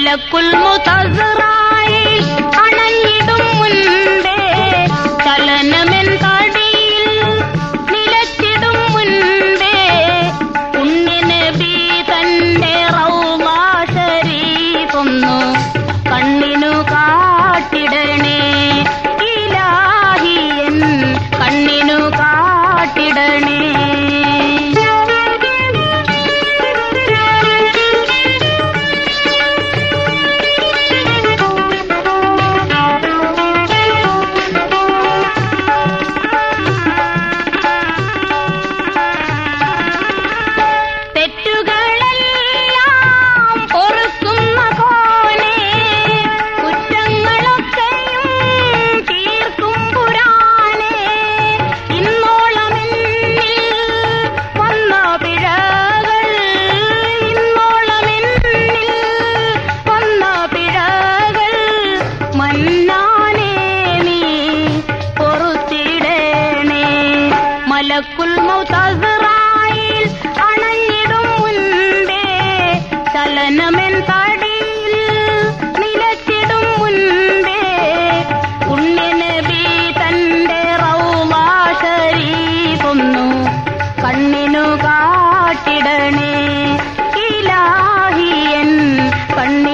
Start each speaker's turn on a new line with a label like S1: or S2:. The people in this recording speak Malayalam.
S1: മലക്കുൽ മുതസ്റായിൽ അണഞ്ഞിടും മുൻപേ ചലനമെൻ തടിയിൽ നിലച്ചിടും മുൻപേ പുണ്യനബി തന്റെ റൗള ശരീഫൊന്നു കണ്ണിനു കാട്ടിടണേ ഇലാഹിയൻ കണ്ണിനു കാട്ടിടണേ. മലക്കുൽ മുതസ്റായിൽ അണഞ്ഞിടും മുൻപേ ചലനമെൻ തടിയിൽ നിലച്ചിടും മുൻപേ പുണ്യനബി തന്റെ റൗള ശരീഫൊന്നു കണ്ണിനു കാട്ടിടണേ ഇലാഹിയൻ കണ്ണി